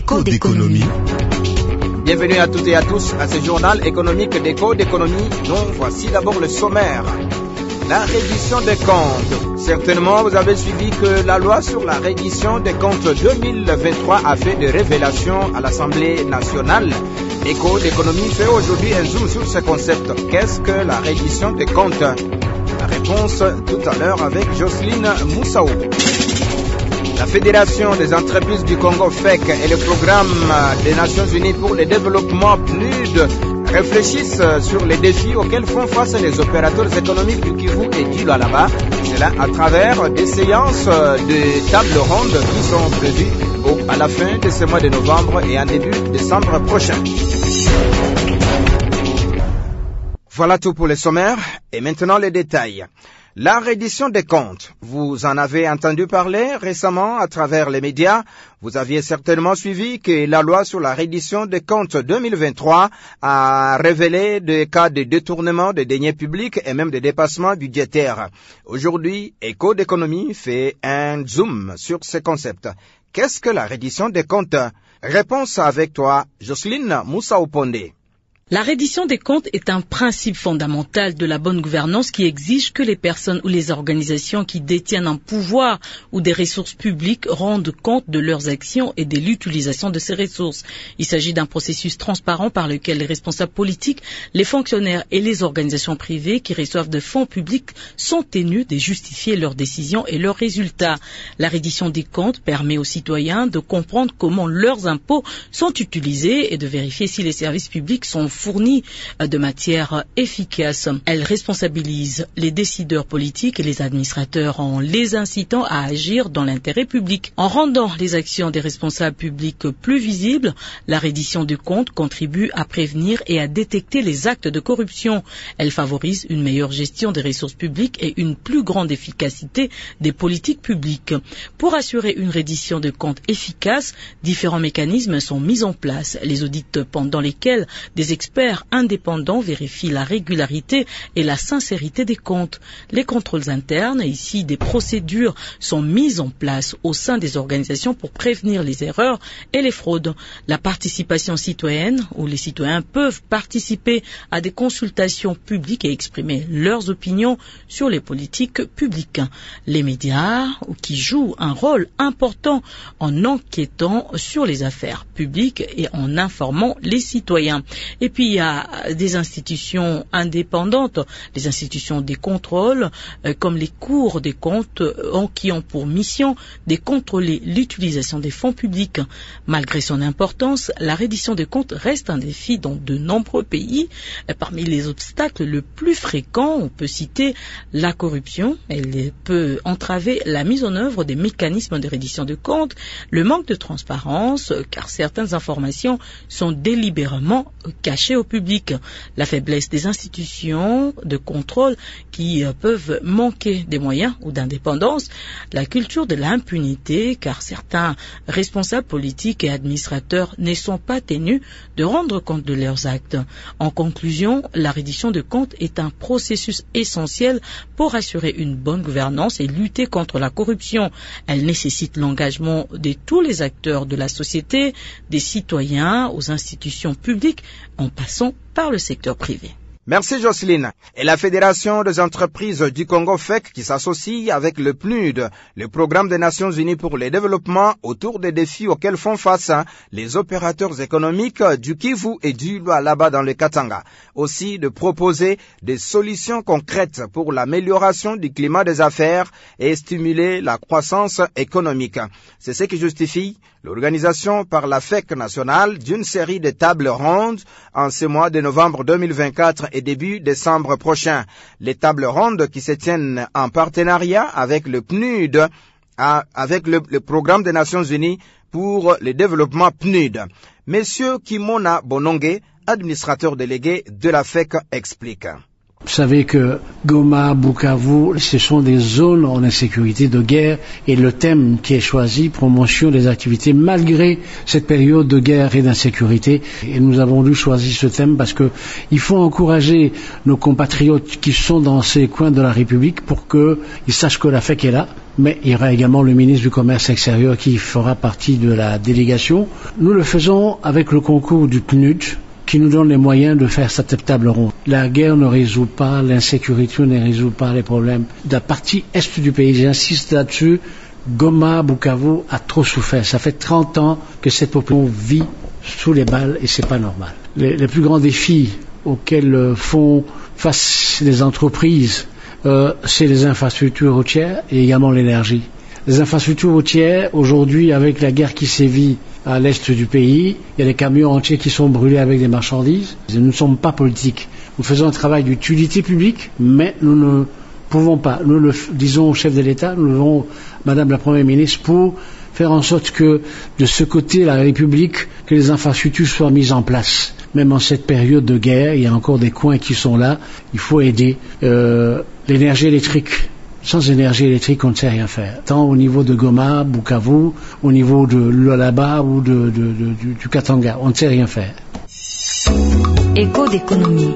Écho d'économie. Bienvenue à toutes et à tous à ce journal économique d'Écho d'économie dont voici d'abord le sommaire. La reddition des comptes. Certainement, vous avez suivi que la loi sur la reddition des comptes 2023 a fait des révélations à l'Assemblée nationale. Écho d'économie fait aujourd'hui un zoom sur ce concept. Qu'est-ce que la reddition des comptes? La réponse tout à l'heure avec Jocelyne Moussaou. La Fédération des entreprises du Congo FEC et le programme des Nations Unies pour le développement PNUD réfléchissent sur les défis auxquels font face les opérateurs économiques du Kivu et du Lualaba. Cela à travers des séances de table ronde qui sont prévues à la fin de ce mois de novembre et en début décembre prochain. Voilà tout pour les sommaires et maintenant les détails. La reddition des comptes, vous en avez entendu parler récemment à travers les médias. Vous aviez certainement suivi que la loi sur la reddition des comptes 2023 a révélé des cas de détournement des deniers publics et même de dépassement budgétaire. Aujourd'hui, Écho d'économie fait un zoom sur ce concept. Qu'est-ce que la reddition des comptes? Réponse avec toi, Jocelyne Moussaou-Pondé. La reddition des comptes est un principe fondamental de la bonne gouvernance qui exige que les personnes ou les organisations qui détiennent un pouvoir ou des ressources publiques rendent compte de leurs actions et de l'utilisation de ces ressources. Il s'agit d'un processus transparent par lequel les responsables politiques, les fonctionnaires et les organisations privées qui reçoivent des fonds publics sont tenus de justifier leurs décisions et leurs résultats. La reddition des comptes permet aux citoyens de comprendre comment leurs impôts sont utilisés et de vérifier si les services publics sont fournis de manière efficace. Elle responsabilise les décideurs politiques et les administrateurs en les incitant à agir dans l'intérêt public. En rendant les actions des responsables publics plus visibles, la reddition des comptes contribue à prévenir et à détecter les actes de corruption. Elle favorise une meilleure gestion des ressources publiques et une plus grande efficacité des politiques publiques. Pour assurer une reddition de comptes efficace, différents mécanismes sont mis en place. Les audits pendant lesquels des experts indépendants vérifient la régularité et la sincérité des comptes. Les contrôles internes, ici des procédures, sont mises en place au sein des organisations pour prévenir les erreurs et les fraudes. La participation citoyenne, où les citoyens peuvent participer à des consultations publiques et exprimer leurs opinions sur les politiques publiques. Les médias, qui jouent un rôle important en enquêtant sur les affaires publiques et en informant les citoyens. Et puis il y a des institutions indépendantes, les institutions des contrôles, comme les cours des comptes, qui ont pour mission de contrôler l'utilisation des fonds publics. Malgré son importance, la reddition des comptes reste un défi dans de nombreux pays. Parmi les obstacles les plus fréquents, on peut citer la corruption. Elle peut entraver la mise en œuvre des mécanismes de reddition de comptes, le manque de transparence, car certaines informations sont délibérément cachées au public, la faiblesse des institutions de contrôle qui peuvent manquer des moyens ou d'indépendance, la culture de l'impunité, car certains responsables politiques et administrateurs ne sont pas tenus de rendre compte de leurs actes. En conclusion, la reddition de comptes est un processus essentiel pour assurer une bonne gouvernance et lutter contre la corruption. Elle nécessite l'engagement de tous les acteurs de la société, des citoyens aux institutions publiques, en passant par le secteur privé. Merci Jocelyne. Et la Fédération des entreprises du Congo FEC qui s'associe avec le PNUD, le programme des Nations Unies pour le développement, autour des défis auxquels font face les opérateurs économiques du Kivu et du Lualaba dans le Katanga. Aussi de proposer des solutions concrètes pour l'amélioration du climat des affaires et stimuler la croissance économique. C'est ce qui justifie l'organisation par la FEC nationale d'une série de tables rondes en ce mois de novembre 2024 et début décembre prochain. Les tables rondes qui se tiennent en partenariat avec le PNUD, avec le programme des Nations Unies pour le développement PNUD. Monsieur Kimona Bonongue, administrateur délégué de la FEC, explique. Vous savez que Goma, Bukavu, ce sont des zones en insécurité de guerre et le thème qui est choisi, promotion des activités malgré cette période de guerre et d'insécurité. Et nous avons dû choisir ce thème parce que il faut encourager nos compatriotes qui sont dans ces coins de la République pour qu'ils sachent que la FEC est là. Mais il y aura également le ministre du Commerce extérieur qui fera partie de la délégation. Nous le faisons avec le concours du PNUD, qui nous donne les moyens de faire cette table ronde. La guerre ne résout pas, l'insécurité ne résout pas les problèmes. De la partie est du pays, j'insiste là-dessus, Goma, Bukavu a trop souffert. Ça fait 30 ans que cette population vit sous les balles et c'est pas normal. Les plus grands défis auxquels font face les entreprises, c'est les infrastructures routières et également l'énergie. Les infrastructures routières, aujourd'hui, avec la guerre qui sévit à l'est du pays, il y a des camions entiers qui sont brûlés avec des marchandises. Nous ne sommes pas politiques. Nous faisons un travail d'utilité publique, mais nous ne pouvons pas. Nous le disons au chef de l'État, nous le disons Madame la Première ministre, pour faire en sorte que, de ce côté, la République, que les infrastructures soient mises en place. Même en cette période de guerre, il y a encore des coins qui sont là. Il faut aider. L'énergie électrique. Sans énergie électrique, on ne sait rien faire. Tant au niveau de Goma, Bukavu, au niveau de Lualaba ou du Katanga, on ne sait rien faire. Écho d'économie.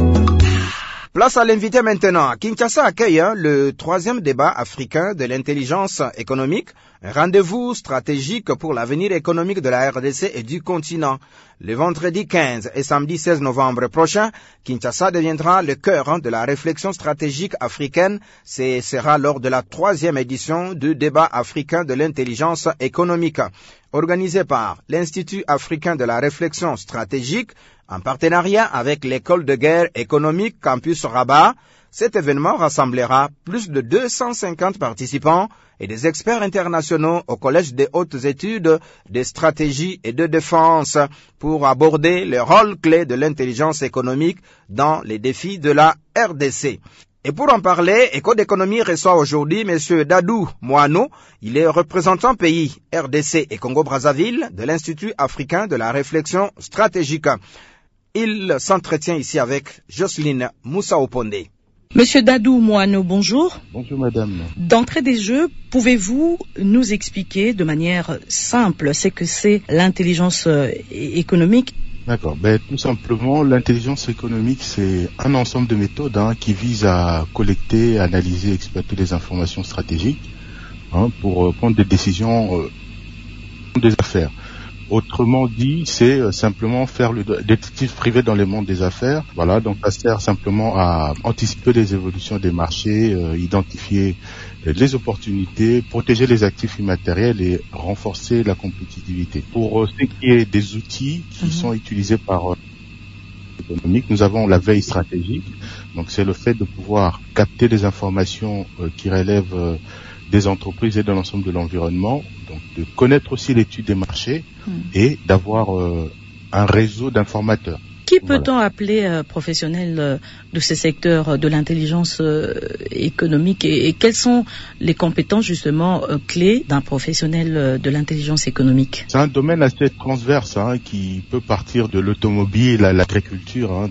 Place à l'invité maintenant. Kinshasa accueille le 3e débat africain de l'intelligence économique, un rendez-vous stratégique pour l'avenir économique de la RDC et du continent. Le vendredi 15 et samedi 16 novembre prochain, Kinshasa deviendra le cœur de la réflexion stratégique africaine. Ce sera lors de la 3e édition du débat africain de l'intelligence économique, organisé par l'Institut africain de la réflexion stratégique, en partenariat avec l'école de guerre économique Campus Rabat. Cet événement rassemblera plus de 250 participants et des experts internationaux au Collège des hautes études de stratégie et de défense pour aborder le rôle clé de l'intelligence économique dans les défis de la RDC. Et pour en parler, Éco d'économie reçoit aujourd'hui M. Dadou Moano. Il est représentant pays RDC et Congo-Brazzaville de l'Institut africain de la réflexion stratégique. Il s'entretient ici avec Jocelyne Moussa-Oponde. Monsieur Dadou Moano, bonjour. Bonjour madame. D'entrée des jeux, pouvez-vous nous expliquer de manière simple ce que c'est l'intelligence économique? D'accord. Tout simplement, l'intelligence économique, c'est un ensemble de méthodes qui visent à collecter, analyser, exploiter les informations stratégiques pour prendre des décisions des affaires. Autrement dit, c'est simplement faire le détective privé dans le monde des affaires. Voilà, donc ça sert simplement à anticiper les évolutions des marchés, identifier les opportunités, protéger les actifs immatériels et renforcer la compétitivité. Pour ce qui est des outils qui sont utilisés par l'économique, nous avons la veille stratégique. Donc c'est le fait de pouvoir capter des informations qui relèvent des entreprises et de l'ensemble de l'environnement, donc de connaître aussi l'étude des marchés et d'avoir un réseau d'informateurs. Qui peut-on appeler professionnel de ce secteur de l'intelligence économique et quelles sont les compétences justement clés d'un professionnel de l'intelligence économique? C'est un domaine assez transverse qui peut partir de l'automobile à l'agriculture.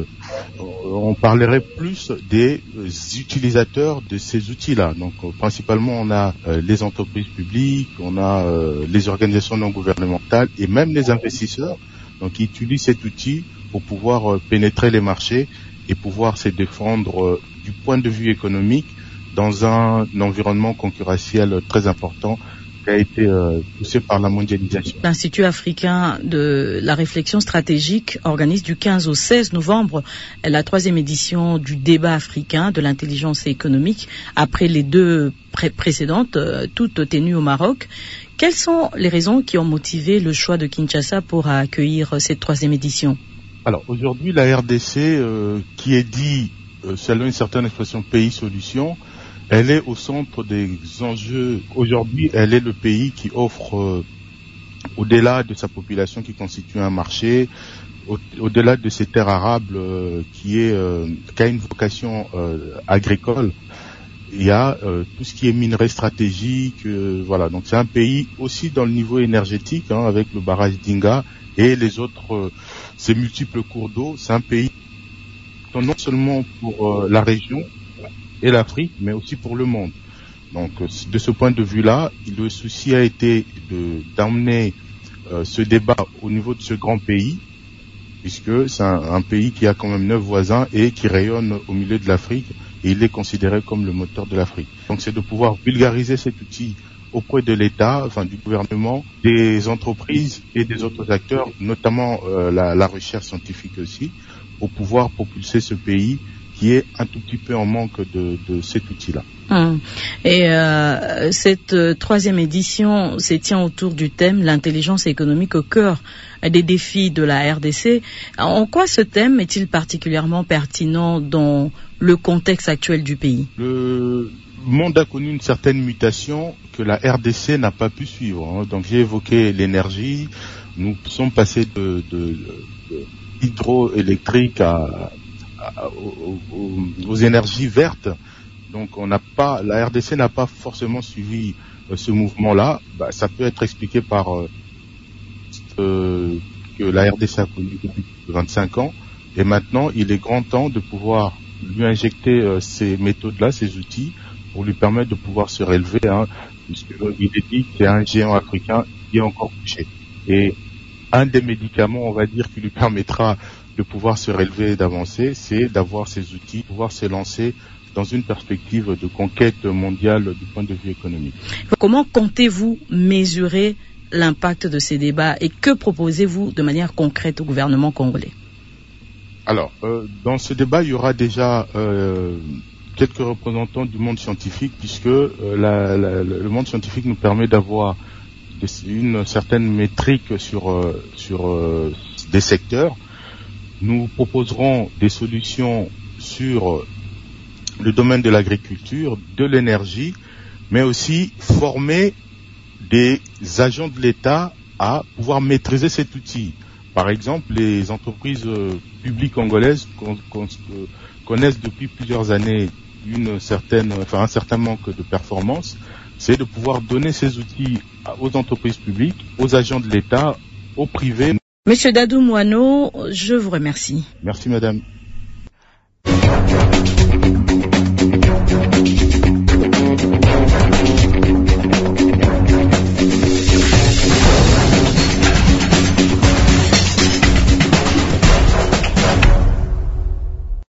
On parlerait plus des utilisateurs de ces outils-là. Donc principalement on a les entreprises publiques, on a les organisations non gouvernementales et même les investisseurs qui utilisent cet outil pour pouvoir pénétrer les marchés et pouvoir se défendre du point de vue économique dans un environnement concurrentiel très important qui a été poussé par la mondialisation. L'Institut africain de la réflexion stratégique organise du 15 au 16 novembre la 3e édition du débat africain de l'intelligence économique après les deux précédentes, toutes tenues au Maroc. Quelles sont les raisons qui ont motivé le choix de Kinshasa pour accueillir cette 3e édition? Alors aujourd'hui, la RDC, qui est dit, selon une certaine expression, pays solution, elle est au centre des enjeux. Aujourd'hui, elle est le pays qui offre, au-delà de sa population qui constitue un marché, au-delà de ses terres arables, qui a une vocation agricole, il y a tout ce qui est minerai stratégique. Voilà, donc c'est un pays aussi dans le niveau énergétique, avec le barrage d'Inga et les autres, ces multiples cours d'eau. C'est un pays important non seulement pour la région et l'Afrique, mais aussi pour le monde. Donc, de ce point de vue-là, le souci a été d'emmener ce débat au niveau de ce grand pays, puisque c'est un pays qui a quand même 9 voisins et qui rayonne au milieu de l'Afrique, et il est considéré comme le moteur de l'Afrique. Donc, c'est de pouvoir vulgariser cet outil auprès de l'État, enfin du gouvernement, des entreprises et des autres acteurs, notamment la recherche scientifique aussi, pour pouvoir propulser ce pays qui est un tout petit peu en manque de cet outil-là. Et cette 3e édition se tient autour du thème l'intelligence économique au cœur des défis de la RDC. En quoi ce thème est-il particulièrement pertinent dans le contexte actuel du pays? Le monde a connu une certaine mutation que la RDC n'a pas pu suivre. Donc j'ai évoqué l'énergie. Nous sommes passés de hydroélectrique aux énergies vertes. Donc la RDC n'a pas forcément suivi ce mouvement-là. Ça peut être expliqué par que la RDC a connu depuis 25 ans. Et maintenant, il est grand temps de pouvoir lui injecter ces méthodes-là, ces outils, pour lui permettre de pouvoir se relever, puisqu'il est dit que c'est un géant africain qui est encore touché. Et un des médicaments, on va dire, qui lui permettra de pouvoir se relever et d'avancer, c'est d'avoir ces outils, pouvoir se lancer dans une perspective de conquête mondiale du point de vue économique. Comment comptez-vous mesurer l'impact de ces débats et que proposez-vous de manière concrète au gouvernement congolais? Alors, dans ce débat, il y aura déjà quelques représentants du monde scientifique, puisque le monde scientifique nous permet d'avoir une certaine métrique sur des secteurs. Nous proposerons des solutions sur le domaine de l'agriculture, de l'énergie, mais aussi former des agents de l'État à pouvoir maîtriser cet outil. Par exemple, les entreprises publiques congolaises connaissent depuis plusieurs années un certain manque de performance. C'est de pouvoir donner ces outils aux entreprises publiques, aux agents de l'État, au privé. Monsieur Dadou Mwano, je vous remercie. Merci madame.